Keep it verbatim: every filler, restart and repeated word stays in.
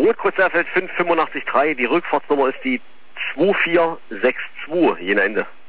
Rotkreuzerfeld fünf fünfundachtzig drei, die Rückfahrtsnummer ist die zwei vier sechs zwei, je Ende.